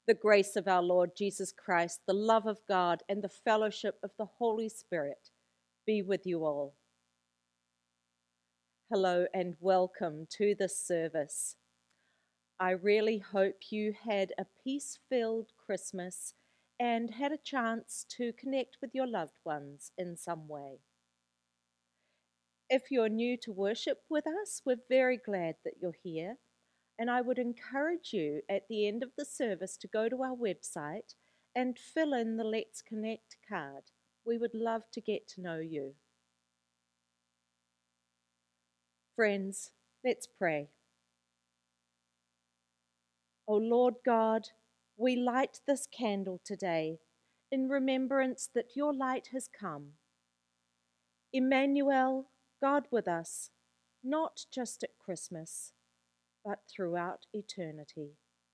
The grace of our Lord Jesus Christ, the love of God, and the fellowship of the Holy Spirit be with you all. Hello and welcome to this service. I really hope you had a peace-filled Christmas and had a chance to connect with your loved ones in some way. If you're new to worship with us, we're very glad that you're here. And I would encourage you at the end of the service to go to our website and fill in the Let's Connect card. We would love to get to know you. Friends, let's pray. O Lord God, we light this candle today in remembrance that your light has come. Emmanuel, God with us, not just at Christmas, but throughout eternity.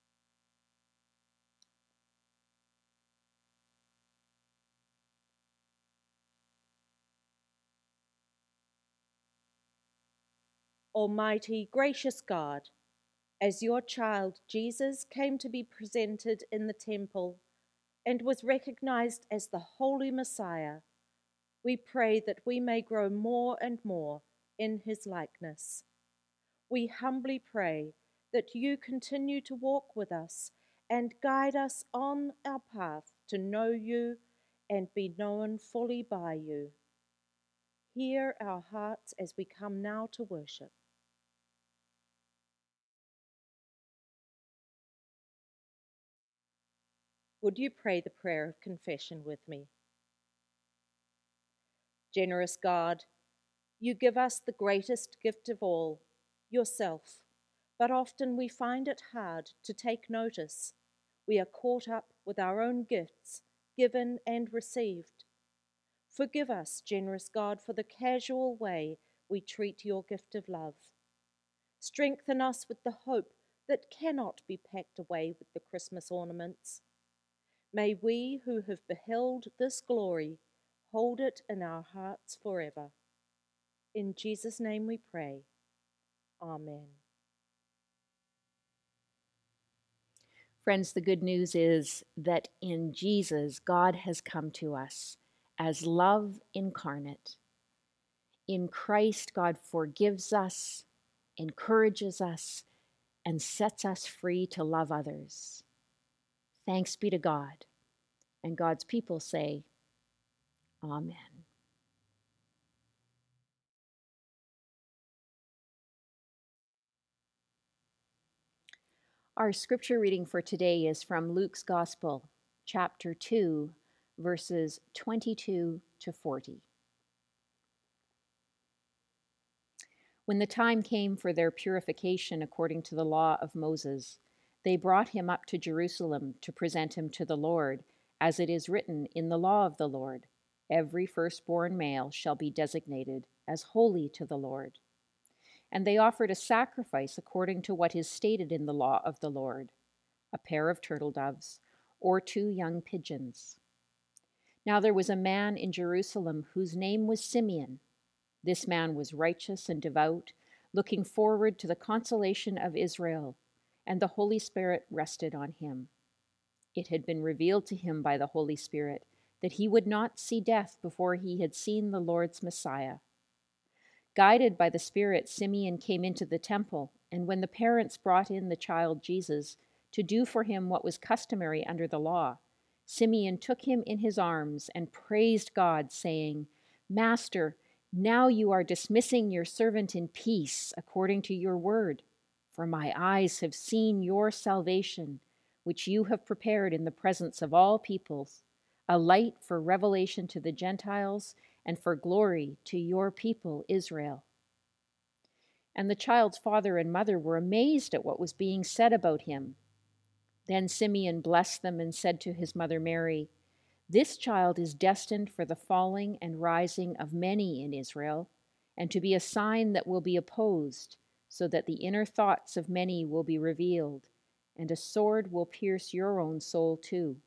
Almighty, gracious God, as your child Jesus came to be presented in the temple and was recognized as the Holy Messiah, we pray that we may grow more and more in his likeness. We humbly pray that you continue to walk with us and guide us on our path to know you and be known fully by you. Hear our hearts as we come now to worship. Would you pray the prayer of confession with me? Generous God, you give us the greatest gift of all, yourself, but often we find it hard to take notice. We are caught up with our own gifts, given and received. Forgive us, generous God, for the casual way we treat your gift of love. Strengthen us with the hope that cannot be packed away with the Christmas ornaments. May we who have beheld this glory hold it in our hearts forever. In Jesus' name we pray. Amen. Friends, the good news is that in Jesus, God has come to us as love incarnate. In Christ, God forgives us, encourages us, and sets us free to love others. Thanks be to God. And God's people say, Amen. Our scripture reading for today is from Luke's Gospel, chapter 2, verses 22 to 40. When the time came for their purification according to the law of Moses, they brought him up to Jerusalem to present him to the Lord, as it is written in the law of the Lord, every firstborn male shall be designated as holy to the Lord. And they offered a sacrifice according to what is stated in the law of the Lord, a pair of turtle doves or 2 young pigeons. Now there was a man in Jerusalem whose name was Simeon. This man was righteous and devout, looking forward to the consolation of Israel, and the Holy Spirit rested on him. It had been revealed to him by the Holy Spirit that he would not see death before he had seen the Lord's Messiah. Guided by the Spirit, Simeon came into the temple, and when the parents brought in the child Jesus to do for him what was customary under the law, Simeon took him in his arms and praised God, saying, Master, now you are dismissing your servant in peace according to your word, for my eyes have seen your salvation, which you have prepared in the presence of all peoples, a light for revelation to the Gentiles and for glory to your people Israel. And the child's father and mother were amazed at what was being said about him. Then Simeon blessed them and said to his mother Mary, This child is destined for the falling and rising of many in Israel, and to be a sign that will be opposed, so that the inner thoughts of many will be revealed, and a sword will pierce your own soul too.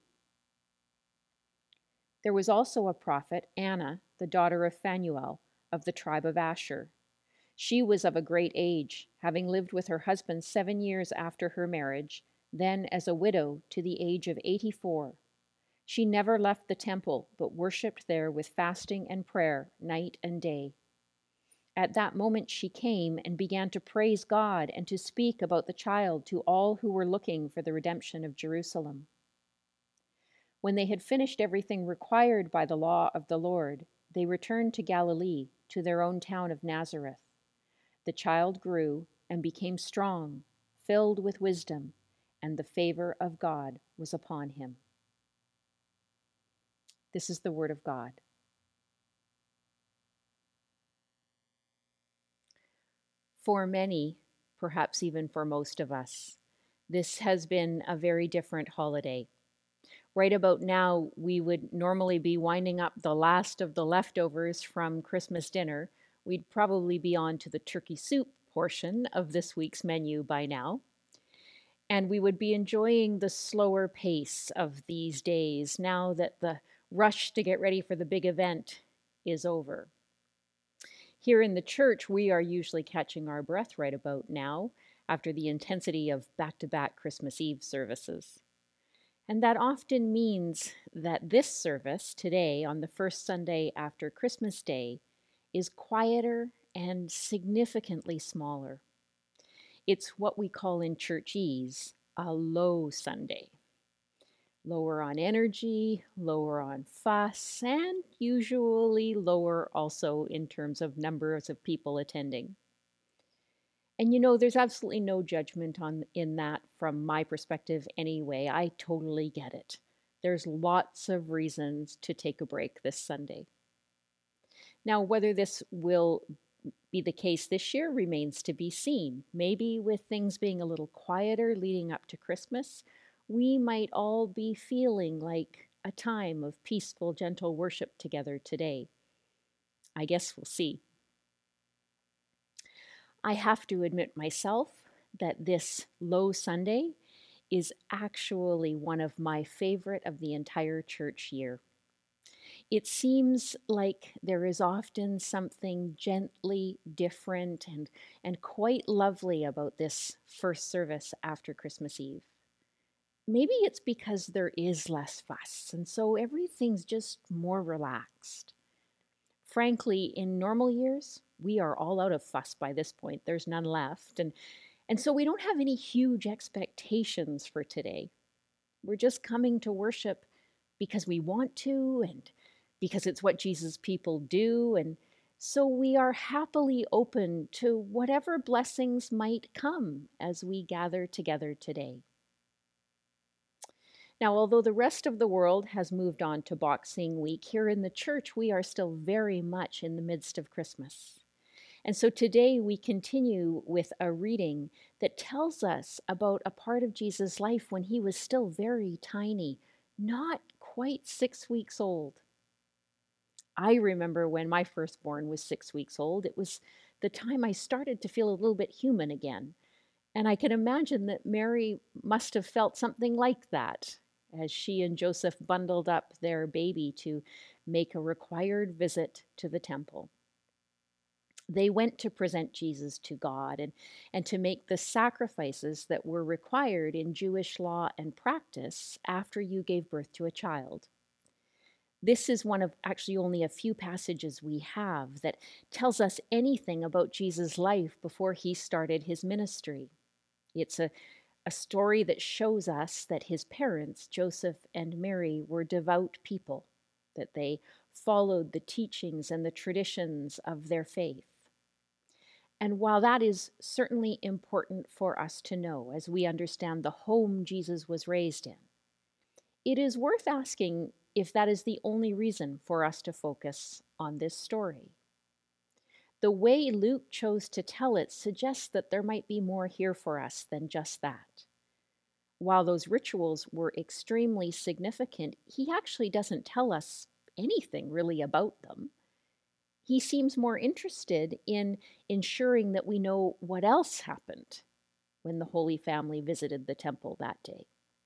There was also a prophet, Anna, the daughter of Phanuel, of the tribe of Asher. She was of a great age, having lived with her husband 7 years after her marriage, then as a widow to the age of 84. She never left the temple, but worshipped there with fasting and prayer night and day. At that moment she came and began to praise God and to speak about the child to all who were looking for the redemption of Jerusalem. When they had finished everything required by the law of the Lord, they returned to Galilee, to their own town of Nazareth. The child grew and became strong, filled with wisdom, and the favor of God was upon him. This is the word of God. For many, perhaps even for most of us, this has been a very different holiday. Right about now, we would normally be winding up the last of the leftovers from Christmas dinner. We'd probably be on to the turkey soup portion of this week's menu by now. And we would be enjoying the slower pace of these days now that the rush to get ready for the big event is over. Here in the church, we are usually catching our breath right about now after the intensity of back-to-back Christmas Eve services. And that often means that this service today, on the first Sunday after Christmas Day, is quieter and significantly smaller. It's what we call in churchese a low Sunday. Lower on energy, lower on fuss, and usually lower also in terms of numbers of people attending. And there's absolutely no judgment in that from my perspective anyway. I totally get it. There's lots of reasons to take a break this Sunday. Now, whether this will be the case this year remains to be seen. Maybe with things being a little quieter leading up to Christmas, we might all be feeling like a time of peaceful, gentle worship together today. I guess we'll see. I have to admit myself that this low Sunday is actually one of my favorite of the entire church year. It seems like there is often something gently different and quite lovely about this first service after Christmas Eve. Maybe it's because there is less fuss, and so everything's just more relaxed. Frankly, in normal years, we are all out of fuss by this point. There's none left, and so we don't have any huge expectations for today. We're just coming to worship because we want to and because it's what Jesus' people do, and so we are happily open to whatever blessings might come as we gather together today. Now, although the rest of the world has moved on to Boxing Week, here in the church we are still very much in the midst of Christmas. And so today we continue with a reading that tells us about a part of Jesus' life when he was still very tiny, not quite 6 weeks old. I remember when my firstborn was 6 weeks old. It was the time I started to feel a little bit human again. And I can imagine that Mary must have felt something like that as she and Joseph bundled up their baby to make a required visit to the temple. They went to present Jesus to God and to make the sacrifices that were required in Jewish law and practice after you gave birth to a child. This is one of actually only a few passages we have that tells us anything about Jesus' life before he started his ministry. It's a story that shows us that his parents, Joseph and Mary, were devout people, that they followed the teachings and the traditions of their faith. And while that is certainly important for us to know as we understand the home Jesus was raised in, it is worth asking if that is the only reason for us to focus on this story. The way Luke chose to tell it suggests that there might be more here for us than just that. While those rituals were extremely significant, he actually doesn't tell us anything really about them. He seems more interested in ensuring that we know what else happened when the Holy Family visited the temple that day.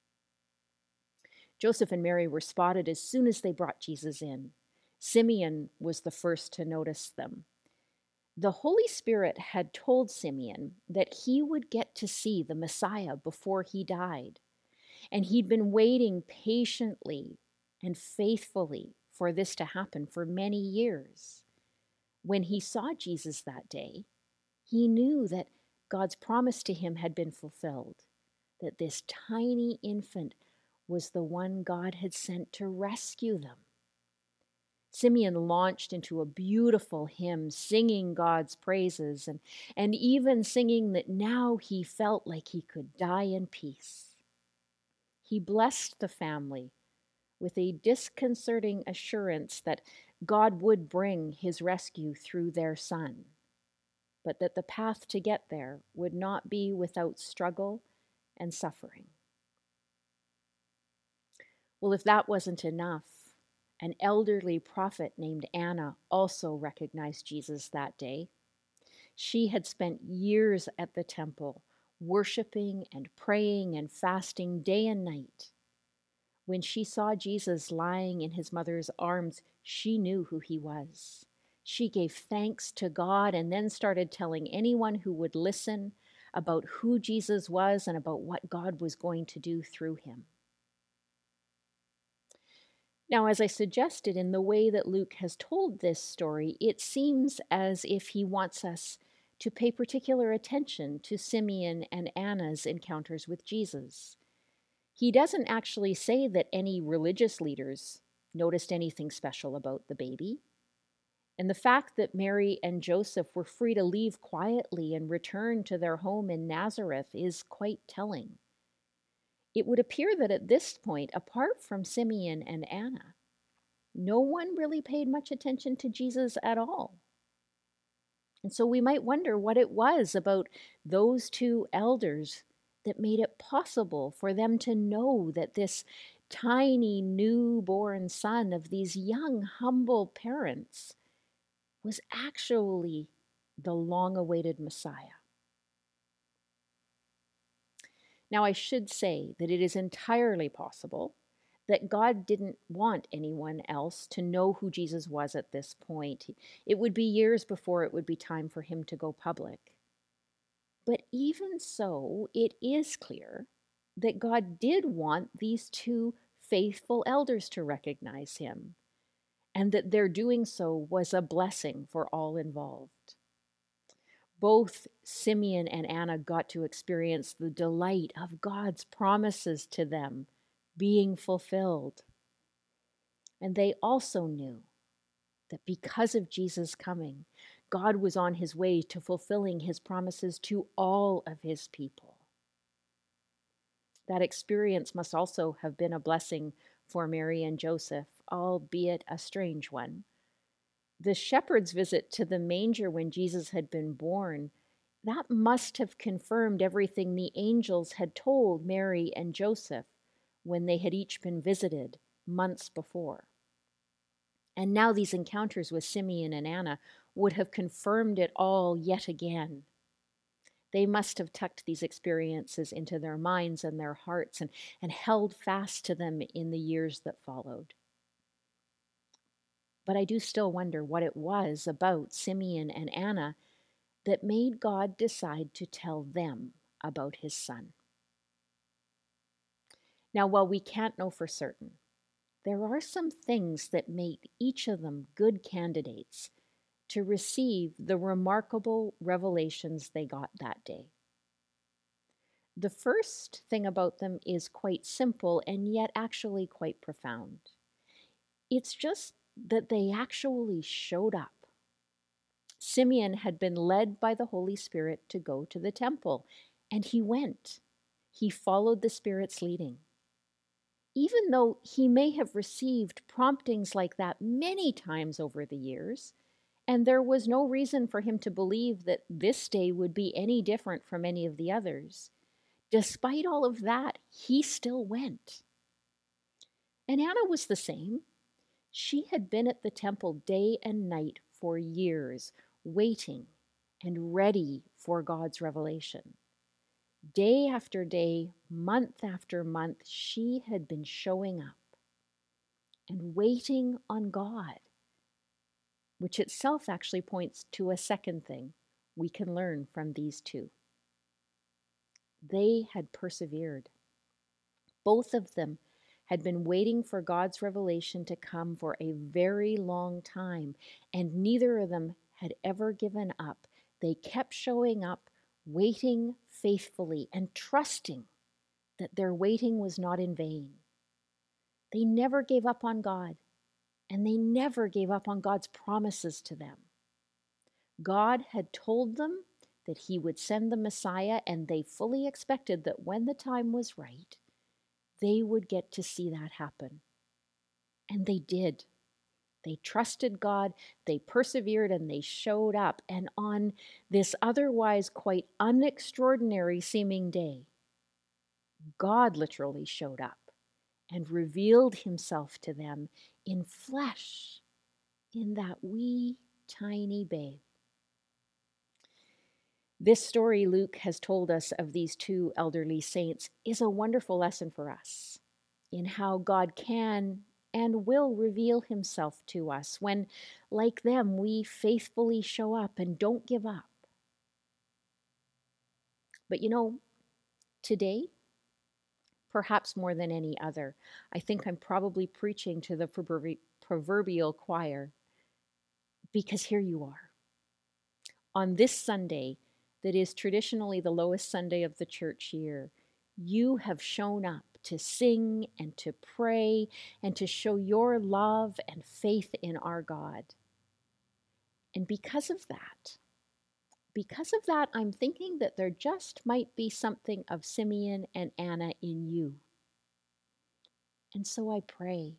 Joseph and Mary were spotted as soon as they brought Jesus in. Simeon was the first to notice them. The Holy Spirit had told Simeon that he would get to see the Messiah before he died, and he'd been waiting patiently and faithfully for this to happen for many years. When he saw Jesus that day, he knew that God's promise to him had been fulfilled, that this tiny infant was the one God had sent to rescue them. Simeon launched into a beautiful hymn, singing God's praises and even singing that now he felt like he could die in peace. He blessed the family with a disconcerting assurance that God would bring his rescue through their son, but that the path to get there would not be without struggle and suffering. Well, if that wasn't enough, an elderly prophet named Anna also recognized Jesus that day. She had spent years at the temple, worshiping and praying and fasting day and night. When she saw Jesus lying in his mother's arms, she knew who he was. She gave thanks to God and then started telling anyone who would listen about who Jesus was and about what God was going to do through him. Now, as I suggested in the way that Luke has told this story, it seems as if he wants us to pay particular attention to Simeon and Anna's encounters with Jesus. He doesn't actually say that any religious leaders noticed anything special about the baby. And the fact that Mary and Joseph were free to leave quietly and return to their home in Nazareth is quite telling. It would appear that at this point, apart from Simeon and Anna, no one really paid much attention to Jesus at all. And so we might wonder what it was about those two elders that made it possible for them to know that this tiny newborn son of these young, humble parents was actually the long-awaited Messiah. Now, I should say that it is entirely possible that God didn't want anyone else to know who Jesus was at this point. It would be years before it would be time for him to go public. But even so, it is clear that God did want these two faithful elders to recognize him, and that their doing so was a blessing for all involved. Both Simeon and Anna got to experience the delight of God's promises to them being fulfilled. And they also knew that because of Jesus' coming, God was on his way to fulfilling his promises to all of his people. That experience must also have been a blessing for Mary and Joseph, albeit a strange one. The shepherds' visit to the manger when Jesus had been born, that must have confirmed everything the angels had told Mary and Joseph when they had each been visited months before. And now these encounters with Simeon and Anna would have confirmed it all yet again. They must have tucked these experiences into their minds and their hearts and held fast to them in the years that followed. But I do still wonder what it was about Simeon and Anna that made God decide to tell them about his son. Now, while we can't know for certain, there are some things that make each of them good candidates to receive the remarkable revelations they got that day. The first thing about them is quite simple and yet actually quite profound. It's just that they actually showed up. Simeon had been led by the Holy Spirit to go to the temple, and he went. He followed the Spirit's leading. Even though he may have received promptings like that many times over the years, and there was no reason for him to believe that this day would be any different from any of the others, despite all of that, he still went. And Anna was the same. She had been at the temple day and night for years, waiting and ready for God's revelation. Day after day, month after month, she had been showing up and waiting on God. which itself actually points to a second thing we can learn from these two. They had persevered. Both of them had been waiting for God's revelation to come for a very long time, and neither of them had ever given up. They kept showing up, waiting faithfully, and trusting that their waiting was not in vain. They never gave up on God, and they never gave up on God's promises to them. God had told them that He would send the Messiah, and they fully expected that when the time was right, they would get to see that happen. And they did. They trusted God, they persevered, and they showed up. And on this otherwise quite unextraordinary seeming day, God literally showed up and revealed Himself to them in flesh, in that wee, tiny babe. This story Luke has told us of these two elderly saints is a wonderful lesson for us in how God can and will reveal Himself to us when, like them, we faithfully show up and don't give up. But today, perhaps more than any other, I think I'm probably preaching to the proverbial choir, because here you are. On this Sunday, that is traditionally the lowest Sunday of the church year, you have shown up to sing and to pray and to show your love and faith in our God. And because of that, I'm thinking that there just might be something of Simeon and Anna in you. And so I pray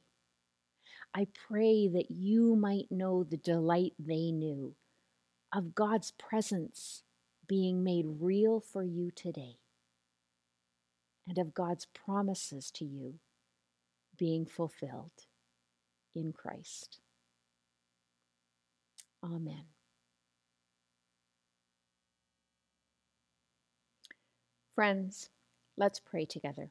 that you might know the delight they knew of God's presence being made real for you today, and of God's promises to you being fulfilled in Christ. Amen. Friends, let's pray together.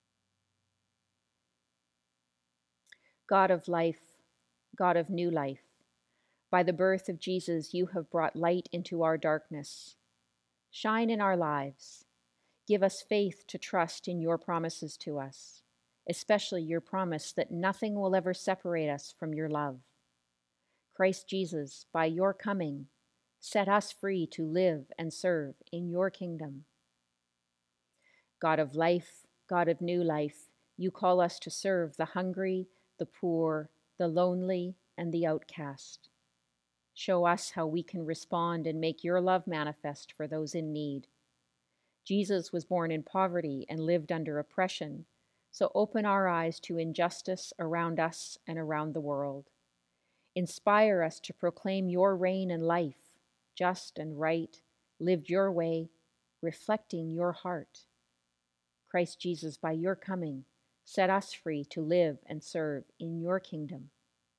God of life, God of new life, by the birth of Jesus, you have brought light into our darkness. Shine in our lives. Give us faith to trust in your promises to us, especially your promise that nothing will ever separate us from your love. Christ Jesus, by your coming, set us free to live and serve in your kingdom. God of life, God of new life, you call us to serve the hungry, the poor, the lonely, and the outcast. Show us how we can respond and make your love manifest for those in need. Jesus was born in poverty and lived under oppression, so open our eyes to injustice around us and around the world. Inspire us to proclaim your reign and life, just and right, lived your way, reflecting your heart. Christ Jesus, by your coming, set us free to live and serve in your kingdom.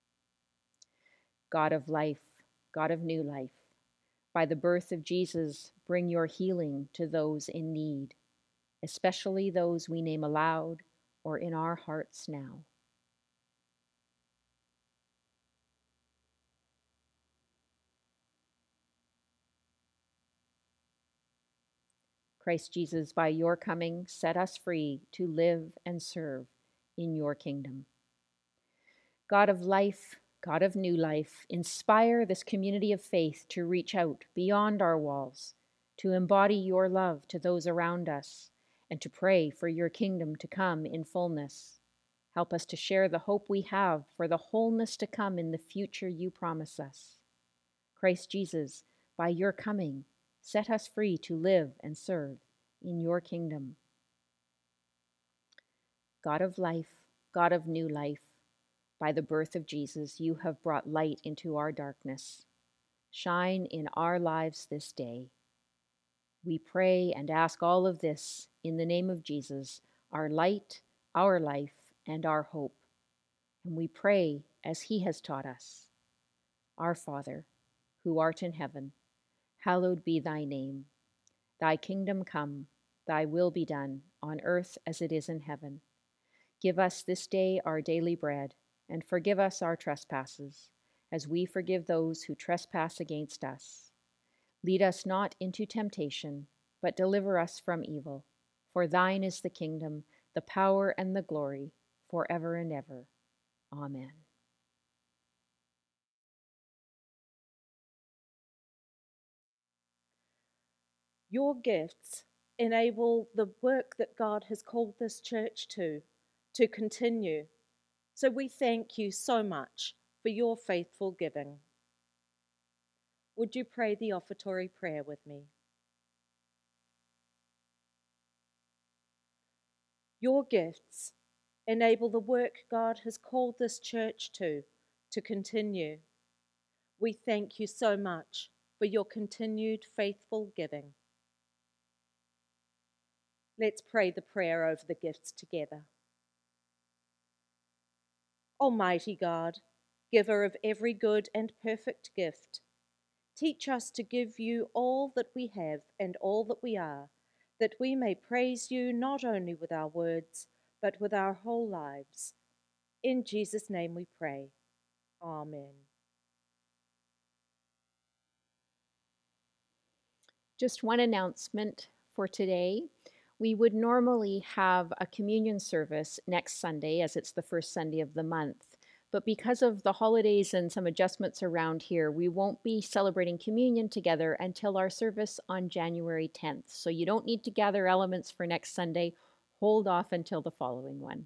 God of life, God of new life, by the birth of Jesus, bring your healing to those in need, especially those we name aloud or in our hearts now. Christ Jesus, by your coming, set us free to live and serve in your kingdom. God of life, God of new life, inspire this community of faith to reach out beyond our walls, to embody your love to those around us, and to pray for your kingdom to come in fullness. Help us to share the hope we have for the wholeness to come in the future you promise us. Christ Jesus, by your coming, set us free to live and serve in your kingdom. God of life, God of new life, by the birth of Jesus, you have brought light into our darkness. Shine in our lives this day. We pray and ask all of this in the name of Jesus, our light, our life, and our hope. And we pray as he has taught us. Our Father, who art in heaven, hallowed be thy name. Thy kingdom come, thy will be done, on earth as it is in heaven. Give us this day our daily bread, and forgive us our trespasses, as we forgive those who trespass against us. Lead us not into temptation, but deliver us from evil. For thine is the kingdom, the power, and the glory, forever and ever. Amen. Your gifts enable the work that God has called this church to continue. So we thank you so much for your faithful giving. Would you pray the offertory prayer with me? Your gifts enable the work God has called this church to continue. We thank you so much for your continued faithful giving. Let's pray the prayer over the gifts together. Almighty God, giver of every good and perfect gift, teach us to give you all that we have and all that we are, that we may praise you not only with our words, but with our whole lives. In Jesus' name we pray. Amen. Just one announcement for today. We would normally have a communion service next Sunday, as it's the first Sunday of the month. But because of the holidays and some adjustments around here, we won't be celebrating communion together until our service on January 10th. So you don't need to gather elements for next Sunday. Hold off until the following one.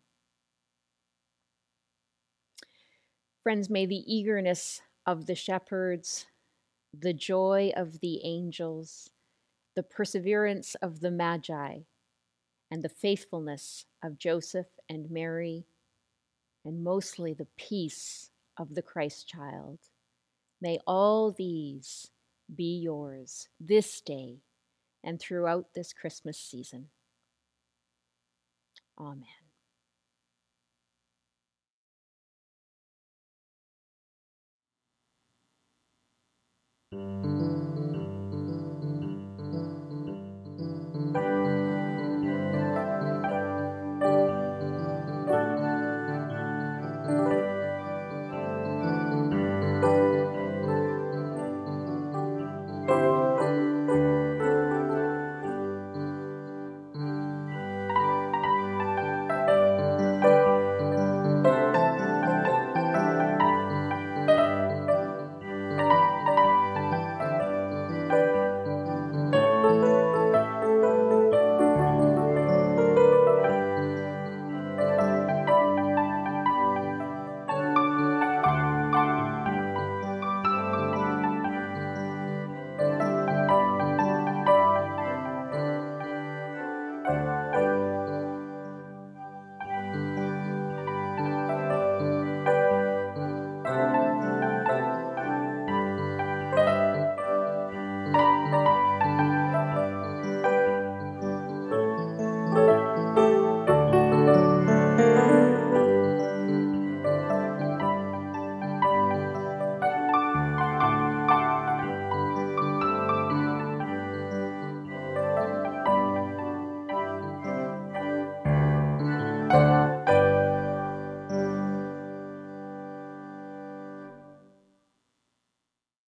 Friends, may the eagerness of the shepherds, the joy of the angels, the perseverance of the Magi, and the faithfulness of Joseph and Mary, and mostly the peace of the Christ child, may all these be yours this day and throughout this Christmas season. Amen.